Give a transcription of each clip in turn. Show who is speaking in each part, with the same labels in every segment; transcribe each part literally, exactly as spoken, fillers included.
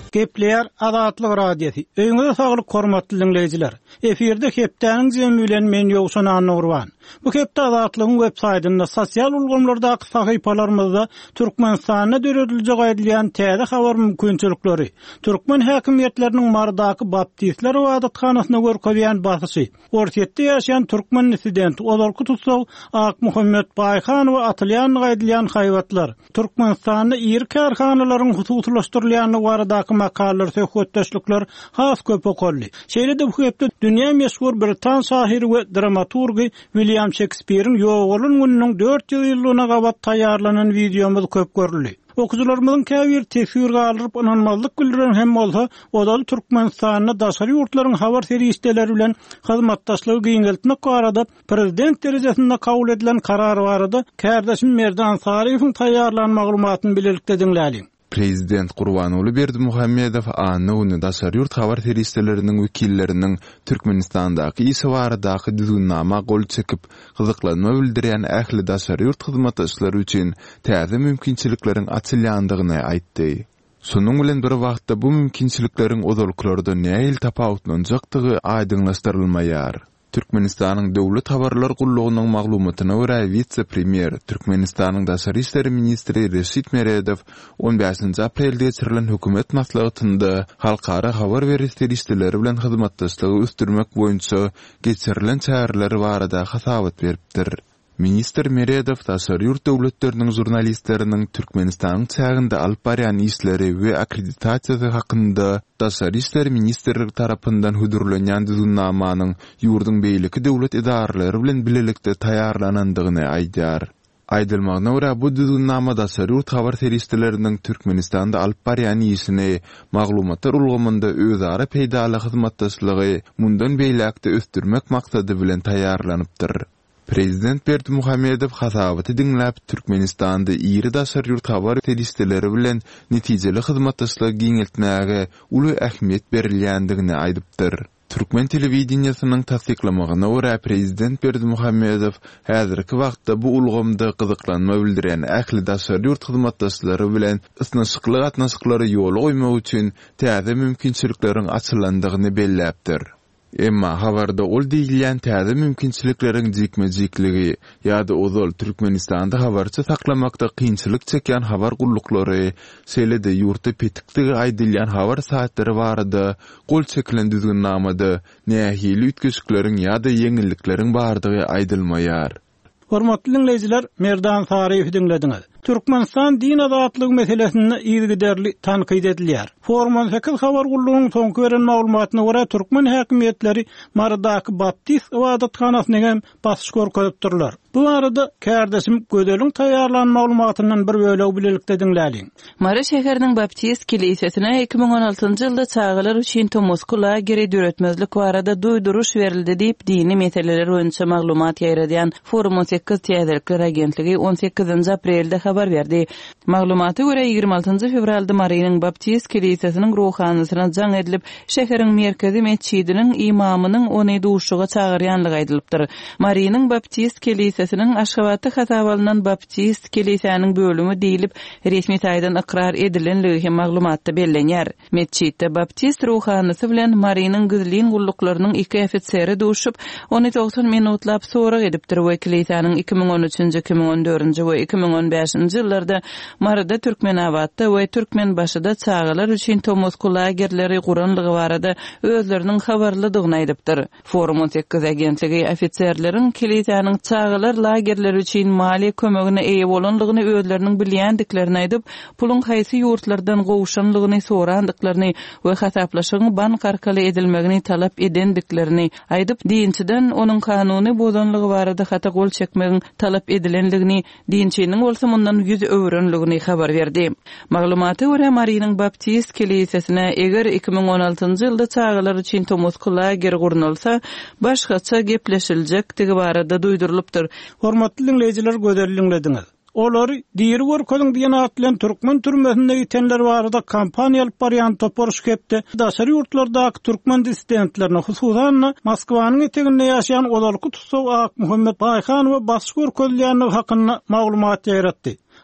Speaker 1: Gepleyer Azatlyk radiosi. Öňüňizde saglyk hormatly dinleyijiler. Eferde hepdäniň jemi bilen men ýogşan Anurwan. Bu hepde Azatlygyň web saytynda sosial ulgamlardaky sahypalarymyzda Türkmenistana dörediljek aýdylan täze habar mümkinçilikleri, Türkmen häkimiýetleriniň mardaky baptistler wadatkanasyna görkezýän basyşy, ortatda ýaşaýan Türkmen dissident Olarky tutsaw Ak Muhammed Baýhan we atylýan aýdylan haýwatlar, Türkmenistanda ýer karhanalaryň hususlaşdyrylýany baradaky makalar, söhbetdeşlikler has köp okolly. Şeýle-de bu hepde dünýä meşhur Britan şahyry we dramaturgy William Shakespeare'in ýoğulun gününiň dört ýylyna gabat taýýarlanan videomuz köp görüldi. Okujularymyzyň käbir tesirge alyp inanmazlyk bildiren hem bolsa, odaly Türkmenistanyň daşary ýurtlaryň habar seriýetleri bilen hyzmatdaşlygy giňeltmek barada prezident derejesinde kabul edilen karar barada kärdeşim Merdan Sariýewiň taýýarlanan maglumatyny bilelikde dinläýin.
Speaker 2: Prezident Gurbanoğlu Berdimuhammedow anyny daşary ýurt habar seriýetleriniň wekilleriniň Türkmenistandaky ýysy baradaky düzgünnama gol çekip gyzyklanma bildirýän ähli daşary ýurt hyzmatdaşlary üçin täze mümkinçilikleriň açylýandygyny aýtdy. Şonuň bilen bir wagtda bu mümkinçilikleriň ozalyklarda näil tapawutlanjakdygy aýdyňlaşdyrylmaýar. Türkmenistanyň döwlet habarlar gullugynyň maglumatyna görä vitse-premier Türkmenistanyň daşary işleri ministri Reşit Meredow on beşinji aprelde geçirilen hökümet maslahatynda halkara habar berişleri bilen hyzmatdaşlygy üstürmek boýunça geçirilen çäreleri barada hasabat beripdir. Minister Meredow daşary ýurt döwletleriniň jurnalistleriniň Türkmenistanyň çäginde alyp barýan işleri we akkreditasiýasy hakynda daşary işleri ministrligi tarapyndan hödürlenýän düzgünnamanyň ýurdun beýleki döwlet idaralary bilen bilelikde taýýarlanandygyny aýdýar. Aýdylmagyna görä bu düzgünnama daşary ýurt habar seriýetleriniň Türkmenistanda alyp barýan işini maglumatlar ulgamynda özara peýdaly hyzmatdaşlygy mundan beýlekde östürmek maksady bilen taýýarlanypdyr. Prezident Berdimuhammedow hasabaty dinläp Türkmenistanda ýeri daşary ýurt habar seriýetleri bilen netijeli hyzmatdaşlyk giňeltmäge uly ähmiýet berilýändigini aýdypdyr. Türkmen telewizionynyň tasdiklamagyna görä Prezident Berdimuhammedow häzirki wagtda bu ulgamda gyzyklanma bildirýän ähli daşary ýurt hyzmatdaşlary bilen ysnaşykly gatnaşyklary ýoly goýmak üçin täze mümkinçilikleriň açylandygyny belläpdir. Emma habarda ol diýilýän täze mümkinçilikleriň jikme-jikligi ýa-da ozal Türkmenistanda habarçy saklamakda kynçylyk çeken habar gullukları, şeýle-de ýurtda petikligi aýdylýan habar saatlary barada gol çekilen düzgünnamada nähili ütkeşikleriň ýa-da ýeňillikleriň bardygy aýdylmaýar.
Speaker 1: Hormatly dinleyijiler, Merdan Sariýewi dinlediňiz. Türkmenistan din azatlygy meselesini ýygyderli tanqid edilýär. Forum sekiz habar gullugynyň soňky beren maglumatyna görä Türkmen häkimiýetleri maradaky baptist wadatkanasyny basyş görkezipdirler. Bu arada kärdeşim Gödeliň taýýarlanan maglumatyndan bir böleg bilelikde dinläýin.
Speaker 3: Mara şäheriniň baptist kilisesine iki bin on altynjy ýylda çağalar üçin Tomoskula geri döretmezlik barada duýduruş berildi diýip dini meseleler boýunça maglumat ýaýradýan Forum sekiz Täzelikler agentligi on sekizinji aprelde habar berdi. Maglumaty görä ýygrimi altynjy fevralda Maryanyň baptist kilisesiniň ruhanysyna jaň edilip, şäheriň merkezi mesçidiniň imamynyň ony duşuga çağırýanlygy aýdylypdyr. Maryanyň baptist kilisesiniň Aşgabatda hasabalynan baptist kilisesiniň bölümi diýilip, resmi taýdan ikrar edilenligi hem maglumatda bellenýär. Mesçitde baptist ruhanysy bilen Maryanyň güzlin gulluklarynyň iki ofiseri duşup, ony doksan minutlap sorak edipdir. Bu kilisesiniň iki bin on üçinji iki bin on dördünji we iki bin on beşinji ýyllarda Marada Türkmenawatda we Türkmenbaşyda çağalar üçin Tomoskula lagerleri guranlygy barada özleriniň habarlydygyny aýdypdyr. Forum on sekiz agentligi ofitserleriň kilisesiniň çağalar lagerleri üçin mali kömegine eýe bolanlygyny özleriniň bilýändiklerini aýdyp, pulun haýsy ýurtlardan gowşanlygyny sorandyklaryny we hasaplaşygyň bank arkaly edilmegini talap edendiklerini aýdyp, dinçiden onuň kanuny bozanlygy barada hata gol çekmegiň talap edilenligini, dinçiniň bolsa mundan yüz öwrenligini habar berdi. Maglumaty görä Maryanyň baptist kilisesine eger iki bin on altynjy ýylda çağalar üçin Tomoskula geri gurnulsa, başgaça gepleşiljek digi barada duýdurylypdyr.
Speaker 1: Hormatly dinleyijiler, göderli dinlediňiz. Olary diýeri görkezin diýen atlan Türkmen türmesinde ýetenler barada kampaniýa alyp barýan toporuş kepde. Daşary ýurtlardaky türkmen dissidentlerine, hususan Moskwanyň eteginde ýaşaýan Olarky tutsaw Ak Muhammed Baýhan we basyş görkezilýänligi hakynda maglumat ýaratdy.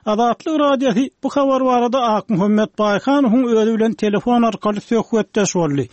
Speaker 1: Azatlyk radiosi bu habar barada Ak Muhammed Baýhanowyň özü bilen telefon arkaly söhbetdeş boldy.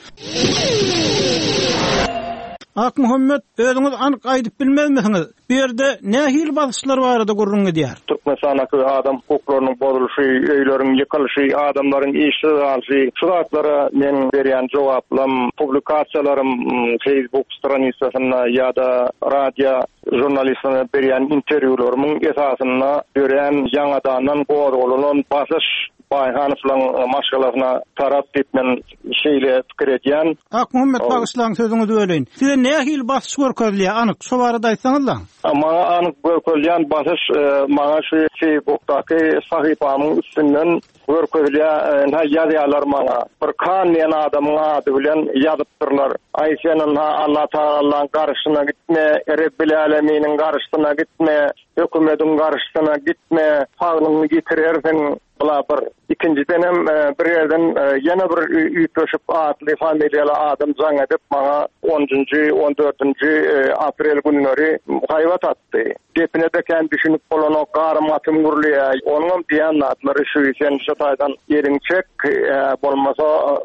Speaker 1: Ak Muhammed, özüňiz anyk aýdyp bilmezmisiniz? Bu ýerde nähil basışlar barada gurrungy diýär.
Speaker 4: Türkmenistanaky adam hukuklarynyň bozuluşy, öýleriň ýykylyşy, adamlaryň işsiz galyşy, şuratlara men berýän jogaplarym, publikasiýalarym Facebook stranisasyna ýa-da radio jurnalistlerine berýän interwýularyň esasyna berýän ýangadan gowrulanan basış Baýhanowyň maşgalasyna tarap etmen şeýle pikir edýän.
Speaker 1: Ak Muhammed Bagyşlaň sözüňizi böleýin. Size nähil basış görkezlýär? Anyk şu barada aýtsaňyzlar.
Speaker 4: Maňa anyk görkezlýän basış maňa şu Facebookdaky sahypamyň üstünden görkezlýär, ýazýarlar maňa. Bir kan ýene adamyň ady bilen ýazypdyrlar. Aýşanyň Allah Taalaň garşyna gitme, Rabbil Alaminiň garşyna gitme, hökümetiň garşyna gitme, hagyny getirirsen. Bula bir ikinciden hem bir yerden yana bir üýtüşip atly familiýaly adam jaň edip maňa onuncu on dördünci aprel günleri haýwat atdy. Gepine de kendi düşünüp bolan o garmatym gurulýar. Onuň diýen atlary şu ýen şataýdan ýeriň çek bolmasa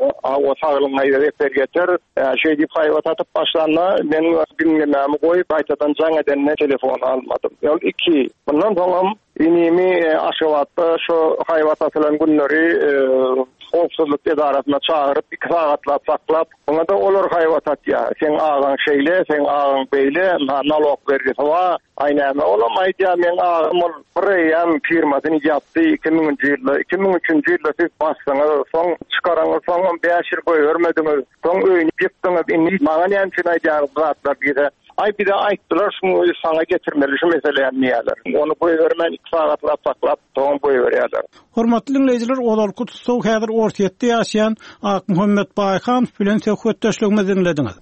Speaker 4: o saglygyna ýerep berýär. Şeý diýip haýwat atyp başlanma men gündämi goýup aýtadan jaň edenne telefon almadym. Ýol iki. Bundan soň inimi aşawatda şu haýwat atylan günleri howpsuzlyk edarasyna çağırıp iki sagatlap saklap, ona da olar haýwat atýar. Sen ağaň şeýle, sen ağaň beýle, nalog berýär. Wa aýnama olamaýdy. Men ağam Preyam firmasyny ýapdy iki miňinji ýylda, iki miň üçünji ýylda siz bassaňyz, soň çykaraňyz, soň beş ýyl goý görmediňiz. Soň öýüni ýypdyňyz, indi maňa näme aýdýar zatlar diýdi. Ay bir de aýtdylar şunu sana getirmeli şu meseleýän niýeler. Onu boý bermän iki sagatlap saklap, soň boý berýärler.
Speaker 1: Hormatly dinleýijiler, olarky tutsaw häzir ortaýetde ýaşaýan Ak Muhammed Baýhanow bilen söhbetdeşligimizi dinlediňiz.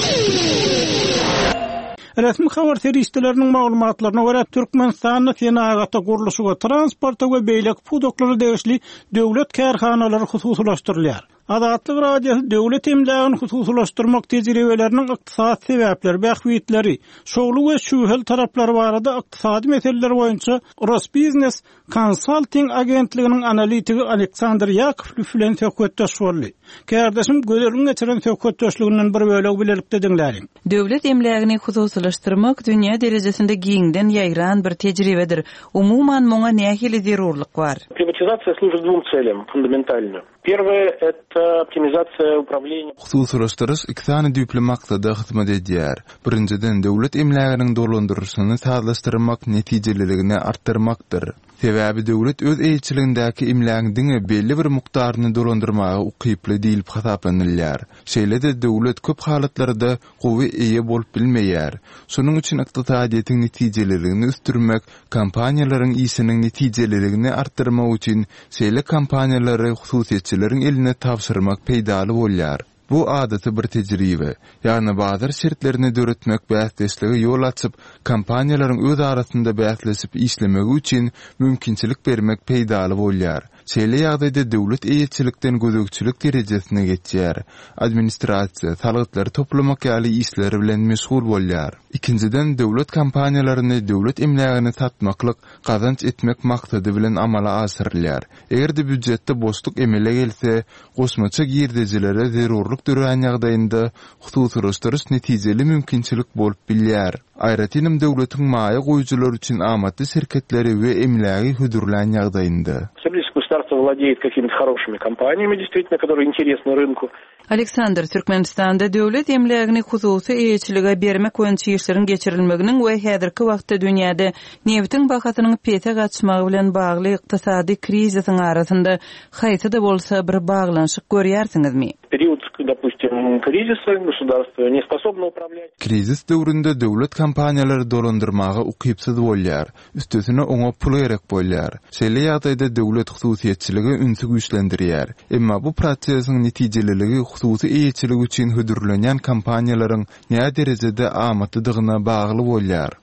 Speaker 1: Resmi habar teristlerinin maglumatlaryna görä Türkmenistanyň senagaty guruluşyga transporta we beýlek pudoklary degişli döwlet kärhanalary hususlaşdyrylýar. Azatlyk radiosu döwlet emlägini hususlaşdyrmak tejribeleriniň ykdysat sebäpleri, bähwitleri, şogly we şühel taraplary barada ykdysady meseleler boýunça Rosbiznes Consulting agentliginiň analitigi Aleksandr Yakovlew bilen söhbetdeş boldy. Kärdeşim gözelliň geçiren söhbetdeşliginden bir bölegi bilelikde dinlärin.
Speaker 3: Döwlet emlägini hususlaşdyrmak dünýä derejesinde giňden ýaýran bir tejribedir. Umuman moňa nähili zerurlyk bar.
Speaker 5: Приватизация служит двум целям фундаментально. Первое — это оптимизация управления.
Speaker 2: Hususlaşdyrys iki tane düýpli maksada hyzmat edýär. Birinciden döwlet emläginiň dolandyrýyşyny sazlaşdyrmak, netijelerigini artdyrmakdyr. Sebäbi döwlet öz eýçiligindäki emlägiň belli bir mukdaryny dolandyrmagy ukyply diýilip hasaplanylýar. Şeýle de döwlet köp halatlarda gowy eýe bolup bilmeýär. Şonuň üçin ykdysadyýetiň netijelerini üstürmek, kampaniýalaryň ýysynyň netijelerini artdyrmak üçin şeýle kampaniýalary hususiýetçileriň eline tapşyrmak peýdaly bolýar. Bu adaty bir tejribe. Ýani bazar şertlerini döretmek bäsleşligi ýol açyp, kampaniýalaryň öz arasynda bäsleşip işlemegi üçin mümkinçilik bermek peýdaly bolýar. Şeýle ýagdaýda döwlet eýetçilikden gözegçilik derejesine geçýär. Administrasiýa, salatlary toplamak ýaly işleri bilen meşgul bolýar. Ikinciden döwlet kampaniýalaryny döwlet emlägini satmaklyk, gazanç etmek maksady bilen amala asyrylýar. Egerde büdjetde boşluk emele gelse, goşmaça girdejilere zerurlyk dören ýagdaýynda hususlaşdyryş netijeli mümkinçilik bolup bilýär. Aýratynam döwletiň maýa goýjulary üçin amatly şirketleri we emlägi hüdürlän ýagdaýynda.
Speaker 5: Государство владеет какими-то хорошими компаниями, действительно, которые интересны рынку.
Speaker 3: Aleksandr, Türkmenistanda döwlet emlägini hususy eýçilige bermek boýunça işleriň geçirilmeginiň we häzirki wagtda dünýäde neftiň bahasynyň pete gaçmagy bilen bagly ykdysady krizisiň arasynda haýsy da bolsa bir baglanşyk görýärsiňizmi?
Speaker 5: Период, допустим, кризиса государство не способно управлять.
Speaker 2: Krizis döwründe döwlet kampaniýalary dolandyrmagy ukypsyz bolýar. Üstesine oňa pul gerek bolýar. Şeýle ýagdaýda döwlet hususiýetçiligi ünsü güýçlendirýär. Emma bu prosesiň netijeliligi hususy eýçilik üçin hüdürlenýän kampaniýalaryň näme derejede amatlydygyna bagly bolýar.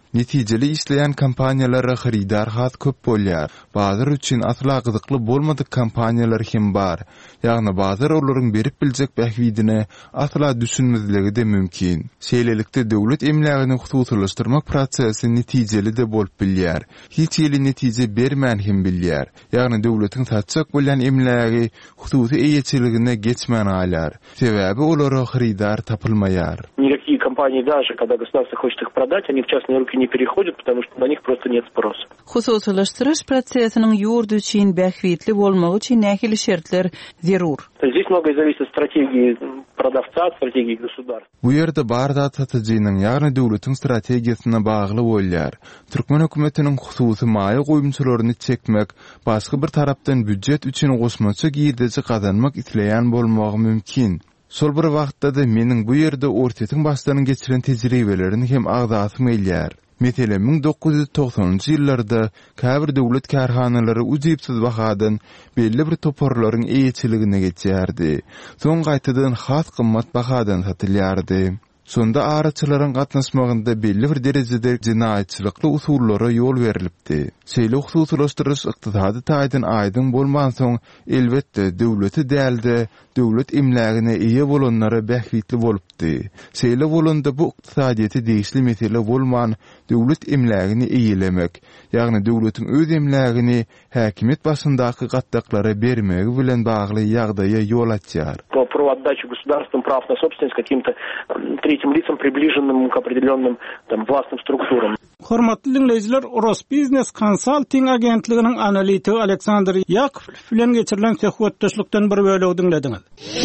Speaker 2: Netijeli işleyen kampaniyalara xaridar hat köp bolýar. Bazar üçin atla gyzykly bolmadyk kampaniyalar hem bar. Ýagny bazar olaryň berip biljek bähwidine atla düşünmezligi de mümkin. Şeýlelikde döwlet emlägini hususlaşdyrmak prosesi netijeli de bolup bilýär. Hiç ýeli netije bermän hem bilýär. Ýagny döwletiň satjak bolýan emlägi hususy eýetçiligine geçmän aýlar. Sebäbi olara xaridar tapylmaýar.
Speaker 5: Никакие компании, даже когда государство хочет их продать, они в частные руки не переходят, потому что на них просто нет спроса.
Speaker 3: Hususlaşdyryş prosesiniň ýurdu üçin bähwitli bolmagy üçin nähili şertler zerur.
Speaker 5: Здесь многое зависит от стратегии продавца, от стратегии государства.
Speaker 2: Bu ýerde barda satyjynyň ýagny döwletiň strategiýasyna bagly bolýar. Türkmen hökümetiniň hususy maýa goýumçylaryny çekmek, başga bir tarapdan büdjet üçin gosmaça giýdirji kazanmak isleýän bolmagy mümkin. Sol bir wagtda da meniň bu ýerde ortatyň başlaryň geçiren tejribelerini hem agdasym elýär. Meselen ming dokuz yüz toksanyňjy ýyllarda käbir döwlet karhanalary ujypsyz bahadan belli bir toporlaryň eýetçiligine geçýärdi. Soň gaýtadan has gymmat bahadan satylýardy. Sonda araçylaryň gatnaşmagynda belli bir derejede jinaýatçylykly usullara ýol berilipdi. Şeýle hususlaşdyryş ykdysady taýdan aýdyn bolman soň elbetde döwleti dälde döwlet emlägine eýe bolanlara bähwitli bolupdy. Şeýle bolanda bu ykdysadyety değişli mesele bolman döwlet emlägini eýelemek, ýagny döwletiň öz emlägini häkimet başyndaky gatdaklara bermegi bilen bagly ýagdaýa ýol açýar.
Speaker 5: Про отдачу государством прав на собственность каким-то третьим лицам, приближенным к определенным там властным структурам.
Speaker 1: Hormatly dinleyijiler, Rosbiznes Consulting agentliginiň analitigi Aleksandr Yakov bilen geçirilen söhbetdeşlikden bir bölegi dinlediňiz.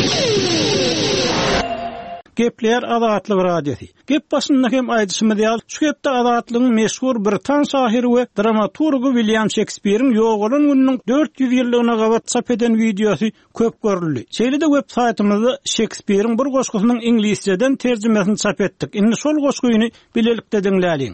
Speaker 1: Gepler Azatlyk radiosi. Gep başynda hem aýdyşymyz ýal, şu gepde azatlygyň meşhur Britan şahyry we dramaturgy William Shakespeare'iň ýogalan gününiň dört yüz ýyllygyna gabat çap eden videosy köp görüldi. Şeýle-de web saytymyzda Shakespeare'iň bir goşgusynyň ingilisçeden terjimesini çap etdik. Indi şol goşgusyny bilelikde dinläliň.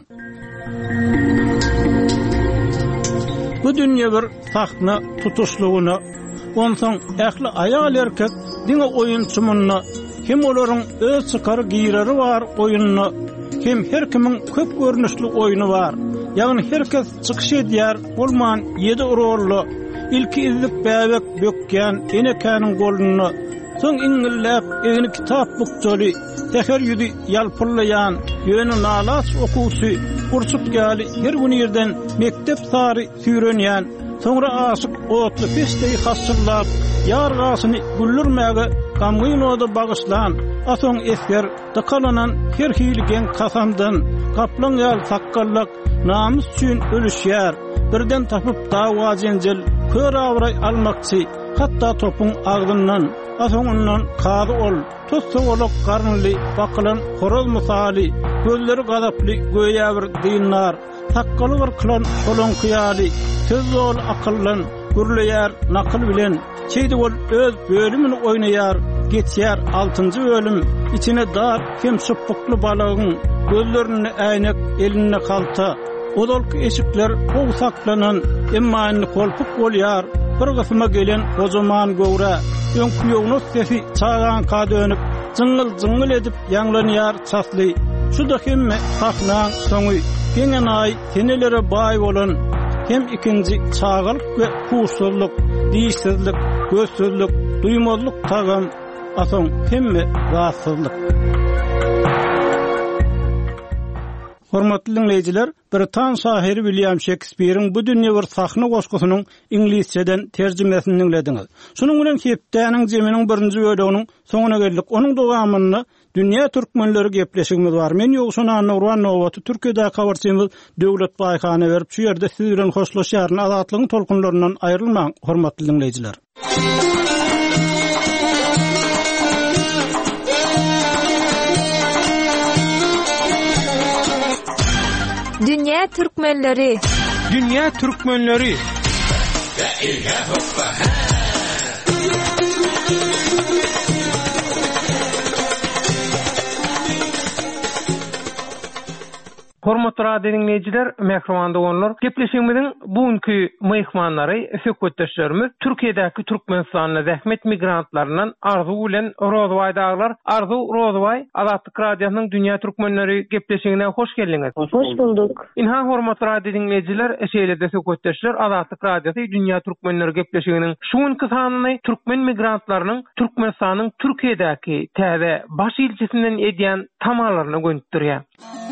Speaker 1: Bu dünýä bir tahtna tutuşlugyny, onsoň ähli aýal erkek diňe oýunçymyny, hem olaryň öz çykary giýreri bar oýunyny, hem her kimiň köp görnüşli oýuny bar. Ýagny herkes çykyş edýär, bolman ýedi rolly, ilki izlik bäbek bökýän enekäniň goluny, soň iňilläp egini kitap bukjaly, teher ýüdi ýalpyrlaýan, ýöne nalas okusy, kursup gali her gün ýerden mektep sary süýrenýän, soňra aşyk otly peşdeýi hasyrlap, ýar gasyny güllürmäge gamgynoda bagyşlan, asoň esger dakalanan her hiligen kasamdan, kaplan ýal sakkallyk, namys üçin ölüşýär, birden tapyp dawa jenjel, kör awray almakçy, hatda topuň agdyndan, asoňundan kady ol, tossowolok garnly, bakylan horoz mysali, gözleri gadaply, göýe bir diýnar, takkaly bir klan solon kyýaly, söz zor akyllan, gürleýär nakyl bilen, çeýdi bol öz bölümini oýnaýar, geçýär altynjy bölüm, içine dar hem şupukly balagyň, gözlerini äýnek, eline kalta, odolky eşikler gowy saklanan, emma indi kolpuk bolýar, bir gysyma gelen gojaman göwre, öňküýüňiň sesi çagan ka dönüp, jyngıl jyngıl edip ýanglanýar çasly. Şu da hemme haknaň soňy, geňen ay tenelere baý bolan, hem ikinji çağalyk we huşsuzlyk, diýsizlik, gözsüzlik, duýmazlyk tagam, asoň hemme rahatsızlyk. Hormatly dinleyijiler, Britan şahyry William Shakespeare'iň bu dünýä bir sahna goşgusynyň ingilisçeden terjimesini dinlediňiz. Şunuň bilen hepdäniň jeminiň birinji böleginiň soňuna geldik. Onuň dowamyny dünýä türkmenleri gepleşigimiz bar. Men ýogşun Anurwan Nowaty Türkiýede habarçymyz Döwlet Baýkany berip şu ýerde siz bilen hoşlaşýaryn azatlygyň tolkunlaryndan aýrylmaň, hormatly dinleyijiler.
Speaker 6: Dünya Türkmenleri
Speaker 1: Dünya Türkmenleri
Speaker 7: Hormatly radio dinleyijiler, mehrumanda bollar. Gepleşigimiziň bugünkü mehmanlary, söhbetdeşlerimiz Türkiýedäki Türkmenistanyň zähmet migrantlarynyň Arzu bilen Rozway daglar. Arzu, Rozway, Azatlyk radiosynyň Dünýä Türkmenleri gepleşigine hoş geldiňiz.
Speaker 8: Hoş bulduk.
Speaker 7: Inha hormatly radio dinleyijiler, eşeýlerde söhbetdeşler, Azatlyk radiosyny Dünýä Türkmenleri gepleşiginiň şuňky sanyny türkmen migrantlarynyň Türkmenistanyň Türkiýedäki täze baş ilçesinden edýän tamalaryna göndürýär.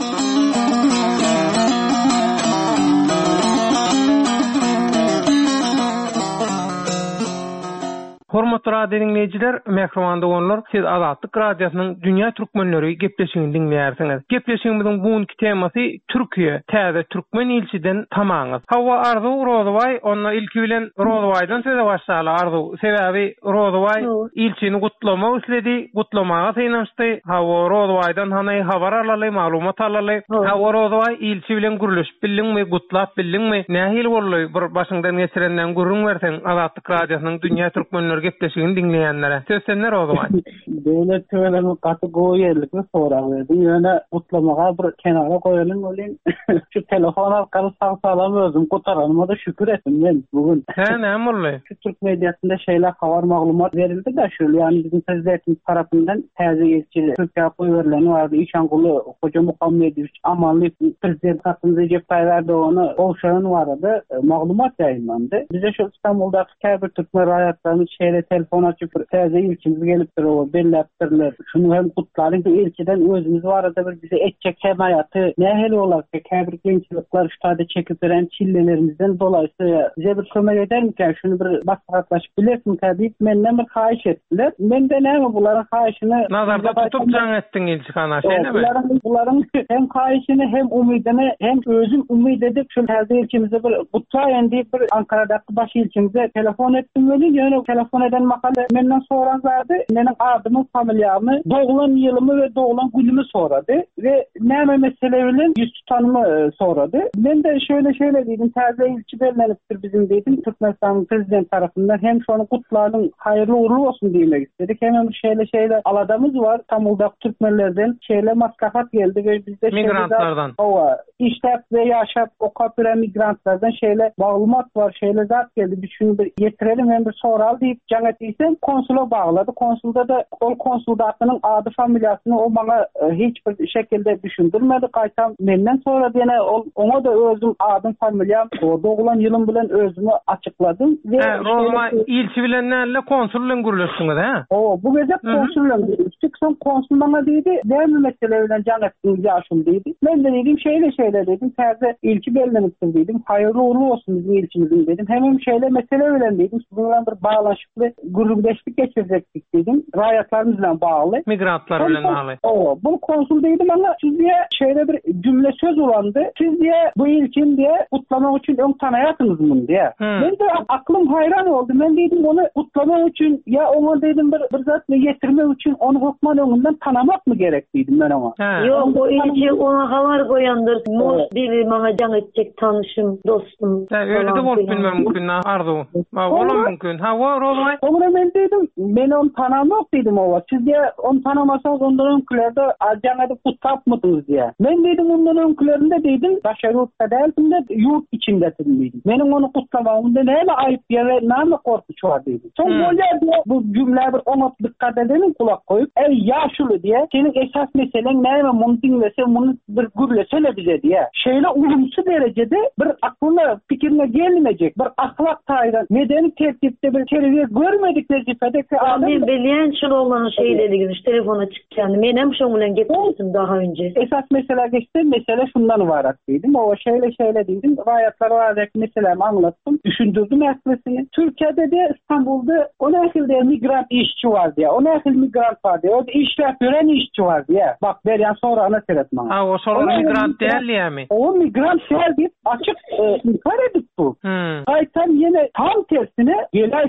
Speaker 7: Hormatly radio dinleyijiler, mehrumanda bollar, siz Azatlyk radiosynyň Dünýä Türkmenleri gepleşigini dinleýärsiňiz. Gepleşigimiziň bugünkü temasy Türkiýe, täze türkmen ilçeden tamaňyz. Hawa Arzu, Rozway, onda ilki bilen Rozwaydan söze başlaýar. Arzu, sebäbi Rozway ilçini gutlamak isledi, gutlamaga synaşdy. Hawa Rozwaydan hany habar alally, maglumat alally. Hawa Rozway ilçi bilen gürleşip bildiňmi, gutlap bildiňmi? Nähil boldy? Bir başyňdan geçirenden gürrüň berseň Azatlyk radiosynyň Dünýä Türkmenleri gepleşigini dinleýänlere. Söýsenler Rozway.
Speaker 8: Döwlet töwelerine gaty goýerlikni soraýardy. Ýöne gutlamaga bir kenara goýalyň bolen. Şu telefon arkaly sağ-salam özüm gotaranma da şükür etdim men bugün.
Speaker 7: He, näme boldy?
Speaker 8: Şu Türk mediasynda şeýle habar maglumat berildi da şu ýani bizim prezidentimiz tarapyndan täze elçili Türkiýe goýberleni bardy. İşanguly Hoca Muhammedoviç Amanly prezident hakkında Recep Tayyip Erdoğan'ı olşan vardı. Maglumat ýaýlandy. Bize şu İstanbul'daky käbir türkmen raýatlaryny şeýle telefon açıp täze ilçimiz gelipdir o belläpdirler. Şunu hem kutlaryň ki ilçeden özümüz barada bir bize etjek hemayaty nähili bolapdy. Käbir gençlikler ştada çekip beren çillelerimizden dolayısıyla bize bir kömek edermiken şunu bir basgatlaşyp bilersin tabii menden bir haýyş etdiler. Men de näme bularyň haýyşyny
Speaker 7: nazarda tutup jaň etdiň ilçikana şeýlemi?
Speaker 8: Bularyň bularyň hem haýyşyny hem umydyny hem özüm umyd edip şu täze ilçimize bir gutlaýan diýip bir Ankara'daky baş ilçimize telefon etdim we ýöne telefon eden makale menden soran zardy. Meniň adymy, familiýamy, doğulan ýylymy we doğulan günümi sorady we näme mesele bilen ýüz tutanymy sorady. Men de şöyle şöyle diýdim, täze ilçi bellenipdir bizim diýdim. Türkmenistanyň prezident tarapyndan hem şonu gutlaryň haýyrly uğurlu bolsun diýmek istedik. Hem bir şeýle şeýle aladamyz bar. Tamuldak türkmenlerden şeýle maskafat geldi we bizde
Speaker 7: migrantlardan.
Speaker 8: Owa işläp we ýaşap okap bilen migrantlardan şeýle maglumat bar, şeýle zat geldi. Biz şunu bir ýetirelim hem bir soral diýip jaňa diýsem konsula bağladı. Konsulda da ol konsuldatynyň ady familiýasyny o bana e, hiç bir şekilde düşündirmedi. Gaýtam menden sonra ýene ol oňa da özüm adym familiýam, o doğulan ýylym bilen özümü açykladym we
Speaker 7: Roma ilçi bilen näle konsul bilen gürleşdiňiz ha?
Speaker 8: O bu geze konsul bilen gürleşdik. Son konsul bana diýdi, "Näme mesele bilen jaň etdiňiz ýaşym" diýdi. Men de diýdim, şeýle şeýle diýdim, "Täze ilçi bellenipdir" diýdim. "Haýyrly uğurlu bolsun bizim ilçimizin" diýdim. Hemem şeýle mesele bilen diýdim. Siz bilen bir bağlaşykly gürrüňdeşlik geçirecekdik diýdim. Raýatlarymyz bilen bagly.
Speaker 7: Migrantlar bilen bagly.
Speaker 8: O, bu konsul diýdim ama sizde şeýle bir cümle söz ulandy. Sizde bu ilçin diye kutlamak üçin öň tanaýatsyňyzmı diye. Men de aklym hayran oldu. Men diýdim onu kutlamak üçin ya oňa diýdim bir bir zatny ýetirmek üçin onu hukman öňünden tanamak mı gerek diýdim men oňa.
Speaker 9: Ýok, o ilçi oňa habar goýandyr. Moş biri maňa jaň etjek tanışym, dostum.
Speaker 7: Öyle de bolup bilmem mümkün Arzu. Ma bolar mümkün. Ha, wa Rozway.
Speaker 8: Oňa men diýdim, men onu tanamak diýdim owa. Sizde onu tanamasaňyz ondan öňkülerde jaň edip gutlapmydyňyz diýe. Men diýdim ondan öňkülerinde diýdim, daşarutda däldim, ýurt içinde diýdim. Meniň onu gutlamagymda näme aýyp ýa-da näme korkuç bar diýdim. Soň bolýar bu cümle bir oňa dikkat edelim, kulak koyup, "Ey ýaşuly" diýe, "Seniň esas meseleň näme? Muny dinlese, muny bir gürlesele bize" diýe. Şeýle ulumsy derejede bir aklyna, pikirine gelmejek, bir ahlak taýdan, medeni tertipde bir terbiýe görmedik derejede
Speaker 9: adam. Men bilýän şol olan şey dediňiz, telefona çykýandy. Men hem şoň bilen gepleşdim daha önce.
Speaker 8: Esas mesele geçti, mesele şundan ibaret diýdim. O şeýle şeýle diýdim. Raýatlar baradaky meselemi anlatdym, düşündirdim meselesini. Türkiýede de İstanbul'da o nähilde migrant işçi var diye. O nähil migrant var diye. O da işläp gören işçi var diye. Bak berýän sonra ana seretmän.
Speaker 7: Ha, o şolar migrant dälýärmi?
Speaker 8: O migrant şeýle diýip açyk inkar edip dur. Gaýtam ýene tam tersine gelaýsene bä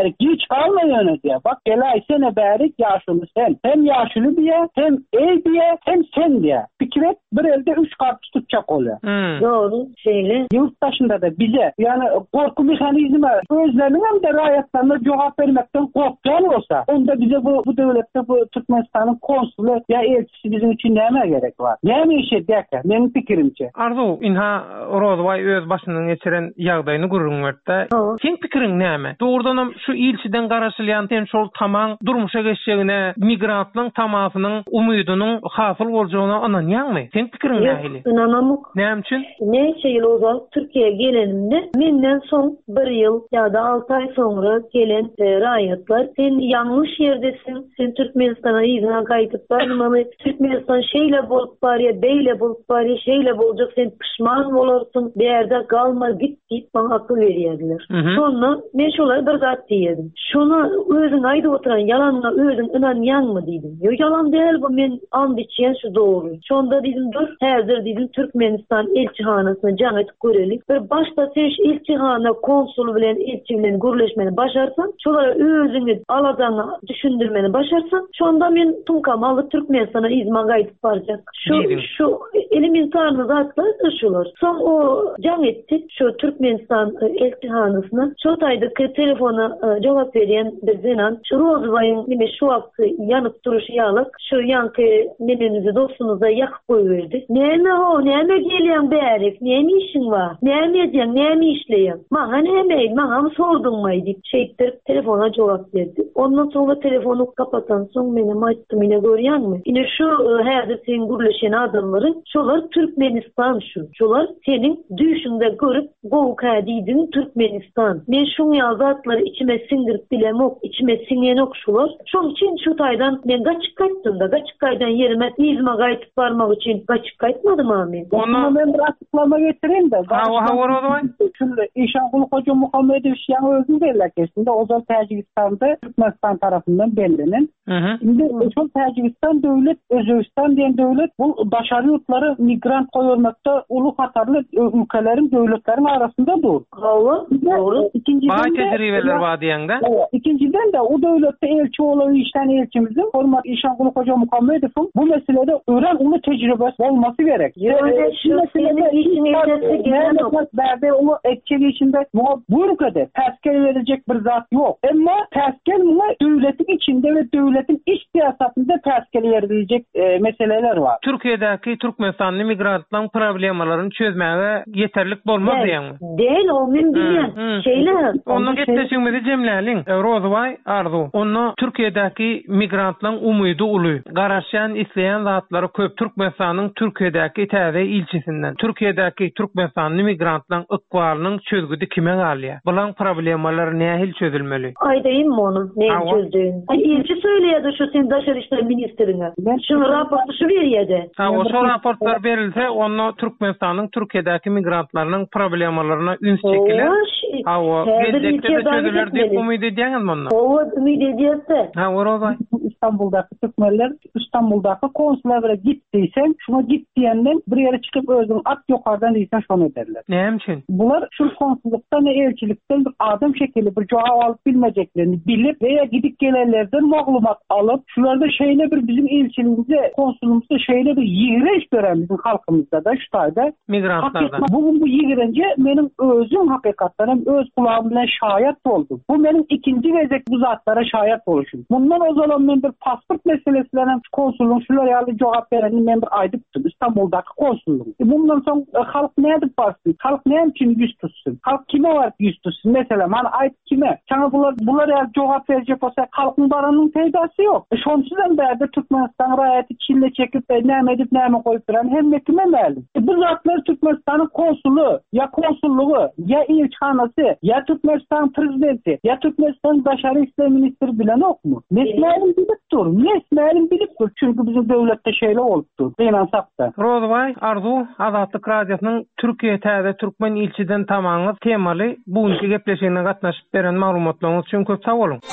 Speaker 8: bäri hiç kalmayan diye. Bak gelay sene bäri yaşlı sen. Hem yaşlı diye, hem el diye, hem sen diye. Fikret bir elde üç kart tutacak oluyor.
Speaker 9: Hmm. Doğru. Şeyle.
Speaker 8: Yurttaşında da bize yani korku mekanizmi özlerinin hem de rahatlarına cevap vermekten korktuğun olsa onda bize bu, bu devlette bu Türkmenistan'ın konsulu ya elçisi bizim için neme gerek var? Neme işe derken benim fikrimce.
Speaker 7: Arzu inha Rozvay öz başından geçiren ýagdaýyny gurulmakda. Sen pikirin näme? Doğrudan şu ilçiden garaşylýan tem şol tamam durmuşa geçýägine migrantlaryň tamasynyň umydynyň hasıl boljagyna anan ýagmy? Sen pikirin nähili?
Speaker 9: İnanamyk.
Speaker 7: Näme üçin?
Speaker 9: Neçe ýyl ozal Türkiýe'ye gelenimde menden soň bir ýyl ýa-da altı ay sonra gelen e, raýatlar sen ýanlış ýerdesin. Sen Türkmenistana ýygyna gaýdyp barmaly. Türkmenistan şeýle bolup barýar, beýle bolup barýar, şeýle boljak sen pişman bolarsyň. Bu ýerde galma git diýip maňa akıl berýärdiler. Sonra men şolary bir zat diýdim. Şonu özüň aýdyp oturan ýalanyna özüň inanýanmy diýdim. Ýok ýalan däl bu men and içýän şu dogry. Şonda diýdim dur häzir diýdim Türkmenistan elçihanasyna jaň etip görelik. Bir başta sen elçihana konsul bilen elçi bilen gürleşmeni başarsan, şolara özüňi aladygyny düşündirmeni başarsan, şonda men tumkam alyp Türkmenistana izma gaýdyp barjak. Şu şu elementar zatlar şolar. Son o jaň etdik şu Türkmenistan elçihanasyna. Şu taýda telefona jogap berýän bir zenan şu Rozvaýyň nime şu wagty ýanyp duruşy ýalyk şu ýanky menenizi dostunuza ýakyp goýberdi. Näme o, näme gelýän bärik, näme işiň bar? Näme edýän, näme işleýän? Maňa näme, maňa sorduňmy diýip şeýtdir telefona jogap berdi. Ondan soňra telefonu kapatan soň menem aýtdym, ine görýänmi? Ine şu häzir sen gürleşen adamlaryň şolar Türkmenistan şu. Şolar seniň düşünde görüp gowka diýdiň Türkmenistan. Men şu ýazatlary içime singirip bilemok, içime singenok şolar. Şoň üçin şu taýdan men gaçyp gaýtdym da, gaçyp gaýdan ýerime izme gaýtyp barmak üçin gaçyp gaýtmadym men.
Speaker 8: Onu men bir açıklama getireyim de.
Speaker 7: Ha, ha, orada.
Speaker 8: Şöyle İşangul Hoca Muhammedow ýa özü derlekesinde Ozal Täjikistanda Türkmenistan tarafından belirlenen. Şimdi şu Täjikistan döwlet, Özbekistan diýen döwlet bu başary ýurtlary migrant goýulmakda ulu hatarly ülkelerin, döwletleriň arasındadır.
Speaker 9: Hawa, doğru.
Speaker 7: İkinciden de tecrübeler var diýende.
Speaker 8: İkinciden de o döwletde elçi olan işten elçimizin hormat İşangul Hoca Muhammedow bu meselede ören ulu tecrübesi olması gerek.
Speaker 9: Yani şu meselede işin elçisi gelen
Speaker 8: berde onu etçeli içinde bu ülkede tezkere verecek bir zat yok. Ama tezkere buna devletin içinde ve devletin iç siyasatında tezkere verilecek e, meseleler var.
Speaker 7: Türkiye'deki Türkmenistanlı migrantların problemalarını çözmeye yeterlik bolmaz diýen.
Speaker 9: Değil, o mümkün. Şeyler.
Speaker 7: Onu getleşigmedi jemlälin. Rozvay Arzu. Onu Türkiye'deki migrantların umydy uly. Garaşan isleyen zatları köp. Türkmenistan'ın Türkiye'deki täze ilçisinden. Türkiye'deki Türkmenistanlı migrantların ıkbalynyň çözgüdi kime galýar? Bulan problemalar nähil çözülmeli?
Speaker 9: Aýdaýym onu, näme çözdüň? İlçi söyledi şu sen Daşary işler ministrine. Şu raportu şu berýärdi.
Speaker 7: Ha, o şu raportlar berilse, onu Türkmenistan'ın Türkiye'deki migrantlarının problemalarına üns çekilir. Ha, o gelecekte de çözülür diýip umyt edýäňizmi onu?
Speaker 9: O umyt edýärse.
Speaker 7: Ha, o rozay.
Speaker 8: İstanbul'daki Türkmenler İstanbul'daki konsulara gitdiysen, şuna git diýenden bir ýere çykyp özüň at ýokardan diýsen şonu ederler.
Speaker 7: Näme üçin?
Speaker 8: Bular şu konsulluktan, elçilikten bir adam şekli bir cevap alıp bilmeyeceklerini bilip veya gidip gelenlerden maglumat alıp şularda şeyle bir bizim elçiliğimize, konsulumuzda şeyle bir yiğrenç gören bizim halkımızda da şu tayda
Speaker 7: migrantlardan.
Speaker 8: Bugün bu yiğrence benim özüm hakikaten öz kulağımla şahit oldum. Bu benim ikinci vezek bu zatlara şahit oluşum. Bundan o zaman ben bir pasport meselesinden konsulun şulara yalı cevap verenin ben bir aydıptım İstanbul'daki konsulun. E bundan sonra e, halk ne edip bassın? Halk ne için yüz tutsun? Halk kime var yüz tutsun? Mesela bana ait kime? Sana bunlar, bunlar eğer cevap verecek olsa halkın baranın peydası yok. E şonsuzdan beri Türkmenistan rayeti çille çekip de ne edip ne koyup duran hem kime məlum? E bu zatlar Türkmenistan'ın konsulu ya konsulluğu ya ilçhanası ya Türkmenistan prezidenti ya Türkmenistan Daşary işler ministri bilen yok mu? Mesleğim bilip dur. Mesleğim bilip dur. Çünkü bizim devlette şeyle olupdur. Beynansak da.
Speaker 7: Rozvay Arzu Azatlyk Radiosynyň Türkiýe täze Türkmen ilçiden tamaňyz temaly bugünkü gepleşigine gatnaşyp beren maglumatlaryňyz üçin köp sag bolun.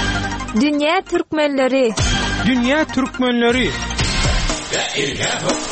Speaker 6: Dünya Türkmenleri.
Speaker 7: Dünya Türkmenleri.